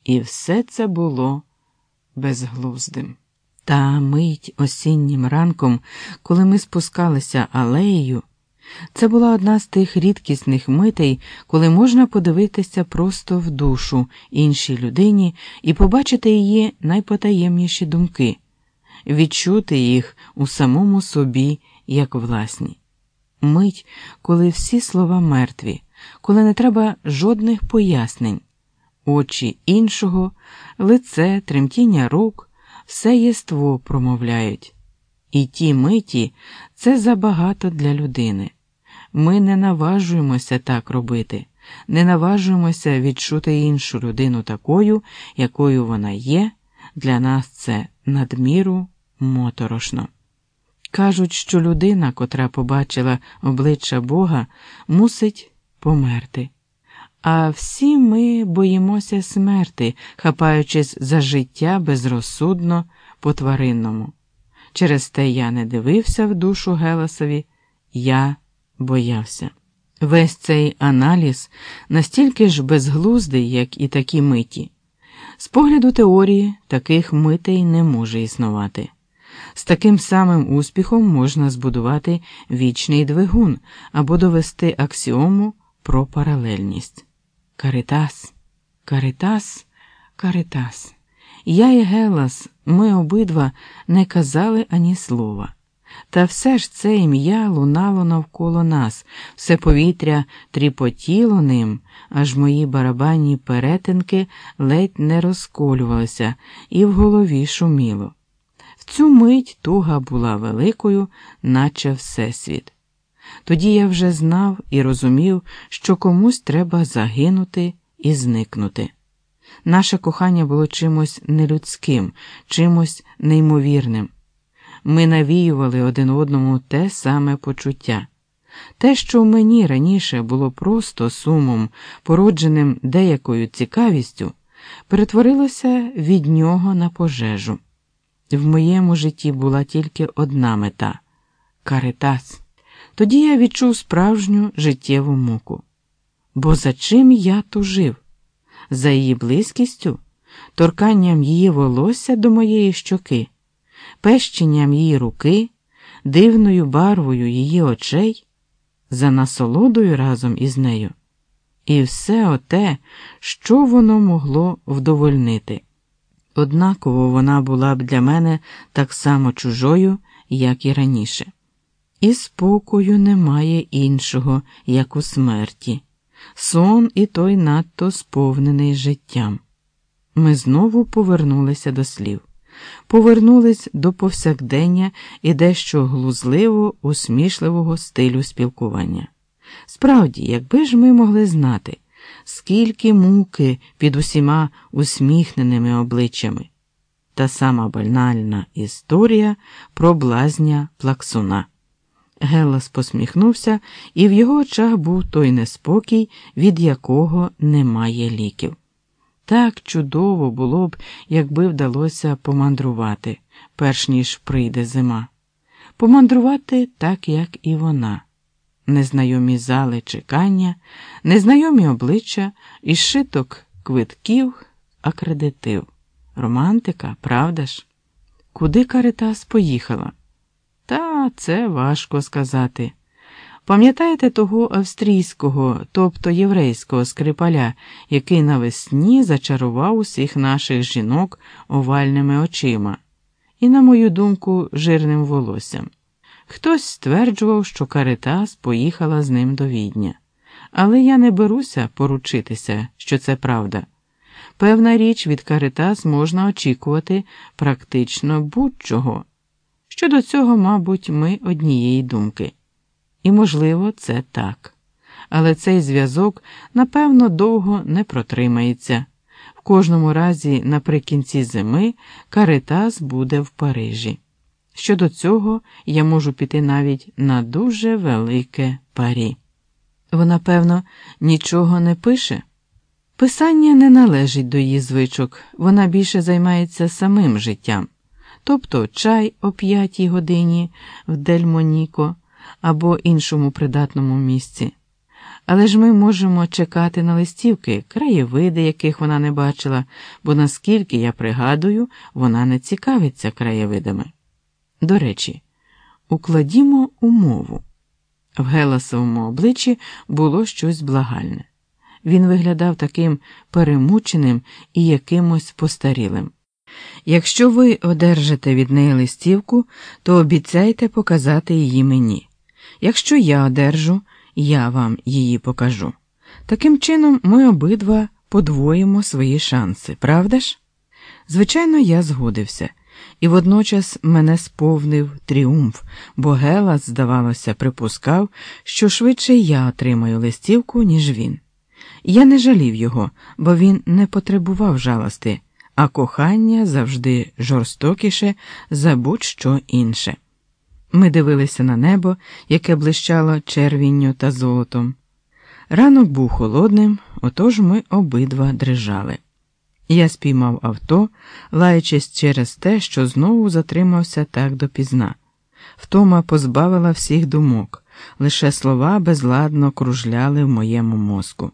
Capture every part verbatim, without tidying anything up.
І все це було безглуздим. Та мить осіннім ранком, коли ми спускалися алеєю, це була одна з тих рідкісних митей, коли можна подивитися просто в душу іншій людині і побачити її найпотаємніші думки, відчути їх у самому собі як власні. Мить, коли всі слова мертві, коли не треба жодних пояснень. Очі іншого, лице, тремтіння рук, все єство промовляють. І ті миті – це забагато для людини. Ми не наважуємося так робити, не наважуємося відчути іншу людину такою, якою вона є. Для нас це надміру моторошно. Кажуть, що людина, котра побачила обличчя Бога, мусить померти. А всі ми боїмося смерти, хапаючись за життя безрозсудно по-тваринному. Через те я не дивився в душу Геласові, я боявся. Весь цей аналіз настільки ж безглуздий, як і такі миті. З погляду теорії таких митей не може існувати. З таким самим успіхом можна збудувати вічний двигун або довести аксіому про паралельність. Каритас, Каритас, Каритас. Я і Гелас, ми обидва не казали ані слова. Та все ж це ім'я лунало навколо нас, все повітря тріпотіло ним, аж мої барабанні перетинки ледь не розколювалися і в голові шуміло. В цю мить туга була великою, наче всесвіт. Тоді я вже знав і розумів, що комусь треба загинути і зникнути. Наше кохання було чимось нелюдським, чимось неймовірним. Ми навіювали один одному те саме почуття. Те, що в мені раніше було просто сумом, породженим деякою цікавістю, перетворилося від нього на пожежу. В моєму житті була тільки одна мета – Каритас. Тоді я відчув справжню життєву муку. Бо за чим я тужив? За її близькістю? Торканням її волосся до моєї щоки? Пещенням її руки? Дивною барвою її очей? За насолодою разом із нею? І все оте, що воно могло вдовольнити. Однаково вона була б для мене так само чужою, як і раніше. І спокою немає іншого, як у смерті. Сон і той надто сповнений життям. Ми знову повернулися до слів. Повернулись до повсякдення і дещо глузливо усмішливого стилю спілкування. Справді, якби ж ми могли знати, скільки муки під усіма усміхненими обличчями. Та сама банальна історія про блазня Плаксуна. Гелас посміхнувся, і в його очах був той неспокій, від якого немає ліків. Так чудово було б, якби вдалося помандрувати, перш ніж прийде зима. Помандрувати так, як і вона. Незнайомі зали чекання, незнайомі обличчя і шиток квитків, акредитив. Романтика, правда ж? Куди Каритас поїхала? Та це важко сказати. Пам'ятаєте того австрійського, тобто єврейського скрипаля, який навесні зачарував усіх наших жінок овальними очима і, на мою думку, жирним волоссям? Хтось стверджував, що Каритас поїхала з ним до Відня. Але я не беруся поручитися, що це правда. Певна річ, від Каритас можна очікувати практично будь-чого. Щодо цього, мабуть, ми однієї думки. І, можливо, це так. Але цей зв'язок, напевно, довго не протримається. В кожному разі, наприкінці зими, Каритас буде в Парижі. Щодо цього, я можу піти навіть на дуже велике парі. Вона, певно, нічого не пише? Писання не належить до її звичок, вона більше займається самим життям. Тобто чай о п'ятій годині в Дельмоніко або іншому придатному місці. Але ж ми можемо чекати на листівки, краєвиди, яких вона не бачила, бо, наскільки я пригадую, вона не цікавиться краєвидами. До речі, укладімо умову. В Геласовому обличчі було щось благальне. Він виглядав таким перемученим і якимось постарілим. Якщо ви одержите від неї листівку, то обіцяйте показати її мені. Якщо я одержу, я вам її покажу. Таким чином, ми обидва подвоїмо свої шанси, правда ж? Звичайно, я згодився. І водночас мене сповнив тріумф, бо Гелас, здавалося, припускав, що швидше я отримаю листівку, ніж він. Я не жалів його, бо він не потребував жалости, а кохання завжди жорстокіше за будь-що інше. Ми дивилися на небо, яке блищало червінню та золотом. Ранок був холодним, отож ми обидва дрижали. Я спіймав авто, лаючись через те, що знову затримався так допізна. Втома позбавила всіх думок, лише слова безладно кружляли в моєму мозку.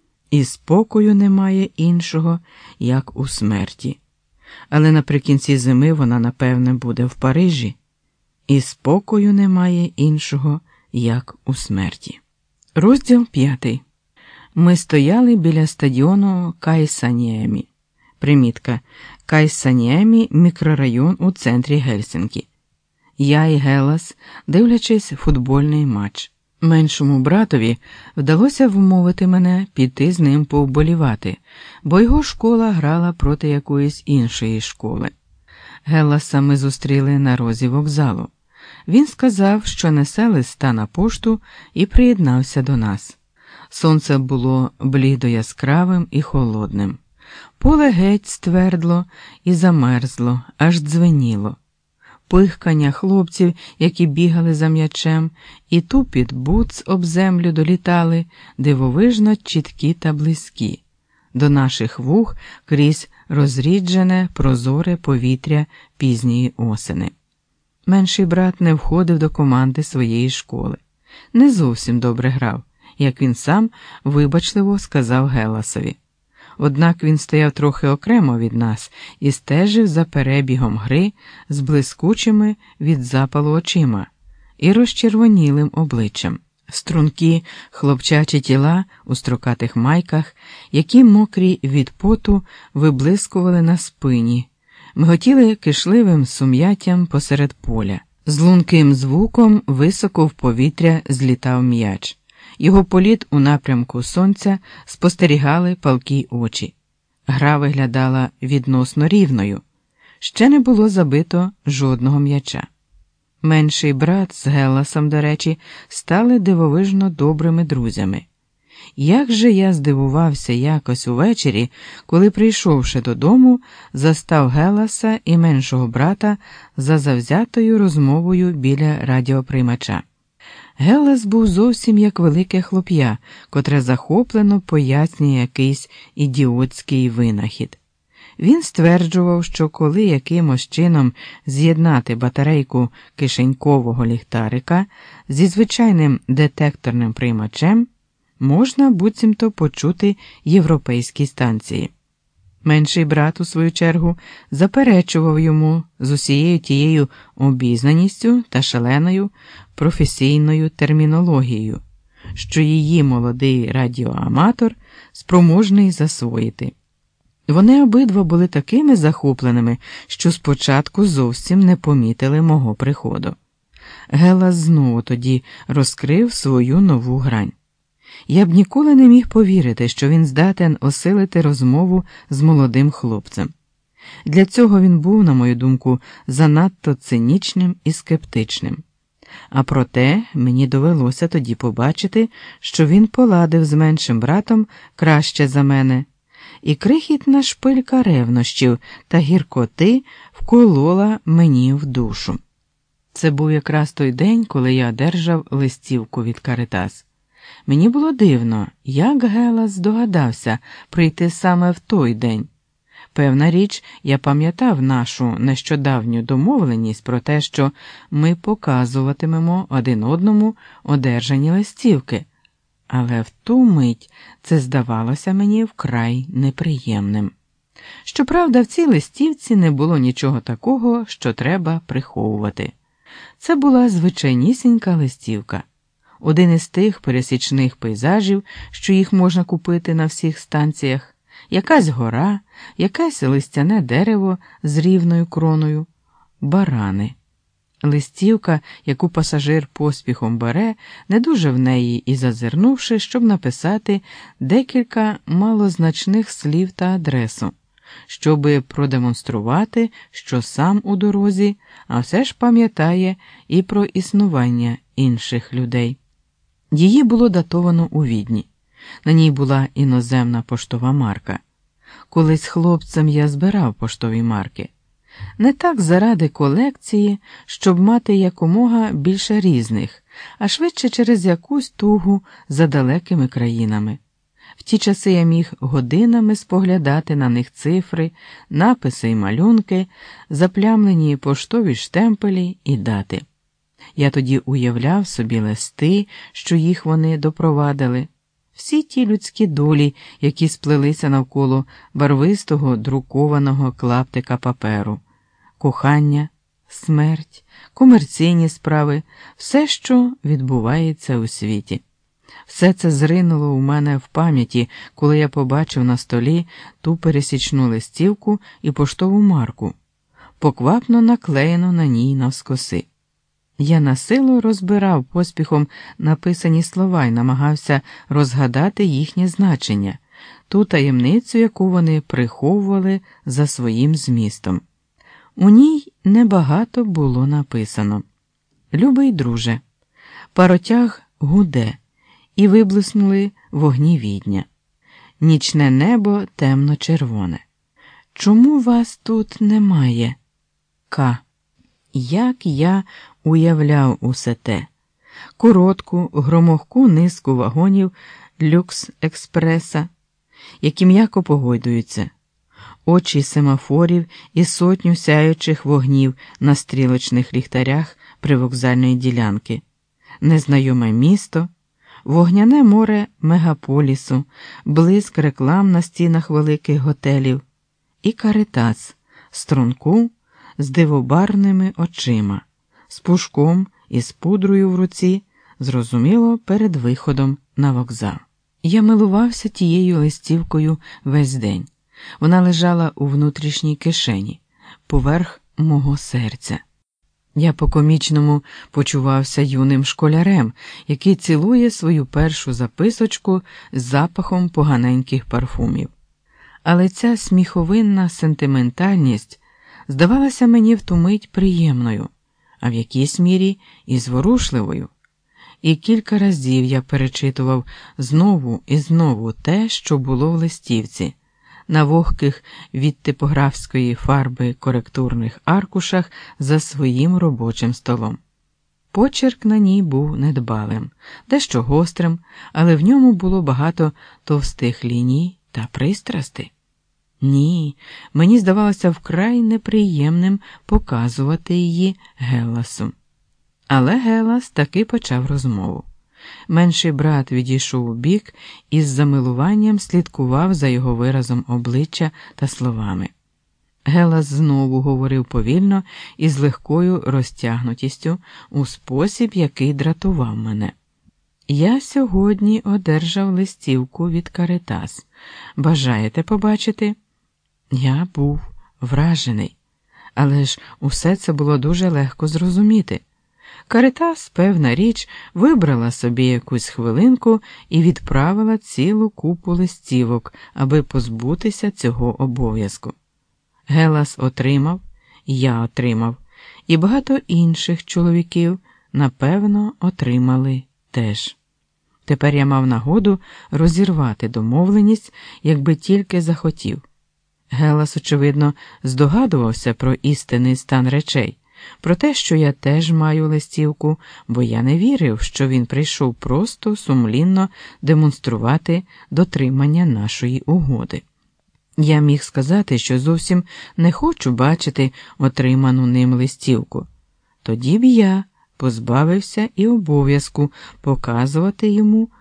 І спокою немає іншого, як у смерті. Але наприкінці зими вона, напевне, буде в Парижі. І спокою немає іншого, як у смерті. Розділ п'ятий. Ми стояли біля стадіону Кайсаніемі. Примітка. Кайсаніемі – мікрорайон у центрі Гельсінкі. Я і Гелас, дивлячись футбольний матч. Меншому братові вдалося вмовити мене піти з ним повболівати, бо його школа грала проти якоїсь іншої школи. Геласа ми зустріли на розі вокзалу. Він сказав, що несе листа на пошту, і приєднався до нас. Сонце було блідо яскравим і холодним. Поле геть ствердло і замерзло, аж дзвеніло. Пихкання хлопців, які бігали за м'ячем, і тупіт бутс об землю долітали, дивовижно чіткі та близькі. До наших вух крізь розріджене, прозоре повітря пізньої осени. Менший брат не входив до команди своєї школи. Не зовсім добре грав, як він сам вибачливо сказав Геласові. Однак він стояв трохи окремо від нас і стежив за перебігом гри з блискучими від запалу очима і розчервонілим обличчям. Стрункі хлопчачі тіла у строкатих майках, які мокрі від поту виблискували на спині, миготіли кишливим сум'яттям посеред поля. З лунким звуком високо в повітря злітав м'яч. Його політ у напрямку сонця спостерігали палкі очі. Гра виглядала відносно рівною. Ще не було забито жодного м'яча. Менший брат з Геласом, до речі, стали дивовижно добрими друзями. Як же я здивувався якось увечері, коли, прийшовши додому, застав Геласа і меншого брата за завзятою розмовою біля радіоприймача. Гелас був зовсім як велике хлоп'я, котре захоплено пояснює якийсь ідіотський винахід. Він стверджував, що коли якимось чином з'єднати батарейку кишенькового ліхтарика зі звичайним детекторним приймачем, можна буцімто почути європейські станції. Менший брат, у свою чергу, заперечував йому з усією тією обізнаністю та шаленою професійною термінологією, що її молодий радіоаматор спроможний засвоїти. Вони обидва були такими захопленими, що спочатку зовсім не помітили мого приходу. Гелас знову тоді розкрив свою нову грань. Я б ніколи не міг повірити, що він здатен осилити розмову з молодим хлопцем. Для цього він був, на мою думку, занадто цинічним і скептичним. А проте мені довелося тоді побачити, що він поладив з меншим братом краще за мене, і крихітна шпилька ревнощів та гіркоти вколола мені в душу. Це був якраз той день, коли я одержав листівку від Каритас. Мені було дивно, як Гелас здогадався прийти саме в той день. Певна річ, я пам'ятав нашу нещодавню домовленість про те, що ми показуватимемо один одному одержані листівки, але в ту мить це здавалося мені вкрай неприємним. Щоправда, в цій листівці не було нічого такого, що треба приховувати. Це була звичайнісінька листівка. Один із тих пересічних пейзажів, що їх можна купити на всіх станціях, якась гора, якесь листяне дерево з рівною кроною, барани. Листівка, яку пасажир поспіхом бере, не дуже в неї і зазирнувши, щоб написати декілька малозначних слів та адресу, щоби продемонструвати, що сам у дорозі, а все ж пам'ятає і про існування інших людей. Її було датовано у Відні. На ній була іноземна поштова марка. Колись хлопцем я збирав поштові марки. Не так заради колекції, щоб мати якомога більше різних, а швидше через якусь тугу за далекими країнами. В ті часи я міг годинами споглядати на них цифри, написи і малюнки, заплямлені поштові штемпелі і дати. Я тоді уявляв собі листи, що їх вони допровадили, всі ті людські долі, які сплелися навколо барвистого друкованого клаптика паперу, кохання, смерть, комерційні справи, все, що відбувається у світі. Все це зринуло у мене в пам'яті, коли я побачив на столі ту пересічну листівку і поштову марку, поквапно наклеєну на ній навскоси. Я насилу розбирав поспіхом написані слова і намагався розгадати їхнє значення, ту таємницю, яку вони приховували за своїм змістом. У ній небагато було написано. «Любий друже, паротяг гуде, і виблиснули вогні Відня. Нічне небо темно-червоне. Чому вас тут немає? К. Як я уявляв усе те. Коротку, громохку низку вагонів люкс-експреса, які м'яко погойдуються, очі семафорів і сотню сяючих вогнів на стрілочних ліхтарях привокзальної ділянки, незнайоме місто, вогняне море мегаполісу, блиск реклам на стінах великих готелів і Каритас, струнку з дивобарними очима, з пушком і з пудрою в руці, зрозуміло, перед виходом на вокзал. Я милувався тією листівкою весь день. Вона лежала у внутрішній кишені, поверх мого серця. Я по-комічному почувався юним школярем, який цілує свою першу записочку з запахом поганеньких парфумів. Але ця сміховинна сентиментальність здавалася мені в ту мить приємною, а в якійсь мірі і зворушливою. І кілька разів я перечитував знову і знову те, що було в листівці, на вогких від типографської фарби коректурних аркушах за своїм робочим столом. Почерк на ній був недбалим, дещо гострим, але в ньому було багато товстих ліній та пристрасти. Ні, мені здавалося вкрай неприємним показувати її Гелласу. Але Геллас таки почав розмову. Менший брат відійшов у бік і з замилуванням слідкував за його виразом обличчя та словами. Геллас знову говорив повільно і з легкою розтягнутістю у спосіб, який дратував мене. «Я сьогодні одержав листівку від Каритас. Бажаєте побачити?» Я був вражений, але ж усе це було дуже легко зрозуміти. Каритас, певна річ, вибрала собі якусь хвилинку і відправила цілу купу листівок, аби позбутися цього обов'язку. Геллас отримав, я отримав, і багато інших чоловіків, напевно, отримали теж. Тепер я мав нагоду розірвати домовленість, якби тільки захотів. Геллас, очевидно, здогадувався про істинний стан речей, про те, що я теж маю листівку, бо я не вірив, що він прийшов просто сумлінно демонструвати дотримання нашої угоди. Я міг сказати, що зовсім не хочу бачити отриману ним листівку. Тоді б я позбавився і обов'язку показувати йому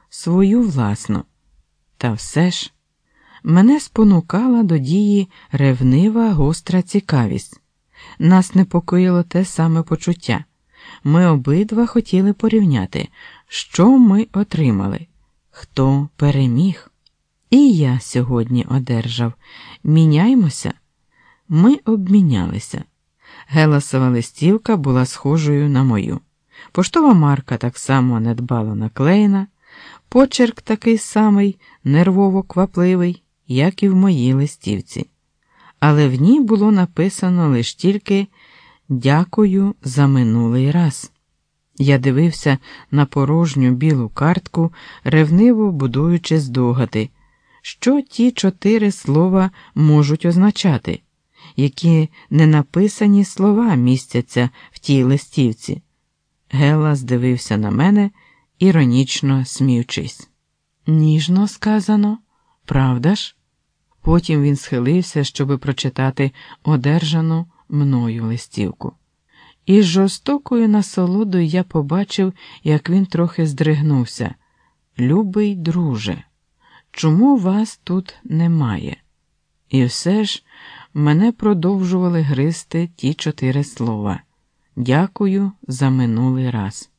свою власну. Та все ж мене спонукала до дії ревнива гостра цікавість. Нас непокоїло те саме почуття. Ми обидва хотіли порівняти, що ми отримали, хто переміг. І я сьогодні одержав. Міняймося. Ми обмінялися. Геласова листівка була схожою на мою. Поштова марка так само недбало наклеєна, почерк такий самий, нервово-квапливий, як і в моїй листівці. Але в ній було написано лише тільки «Дякую за минулий раз». Я дивився на порожню білу картку, ревниво будуючи здогади, що ті чотири слова можуть означати, які ненаписані слова містяться в тій листівці. Гелас дивився на мене, іронічно сміючись. Ніжно сказано, правда ж? Потім він схилився, щоби прочитати одержану мною листівку. І з жорстокою насолодою я побачив, як він трохи здригнувся. «Любий друже, чому вас тут немає?» І все ж мене продовжували гризти ті чотири слова. «Дякую за минулий раз».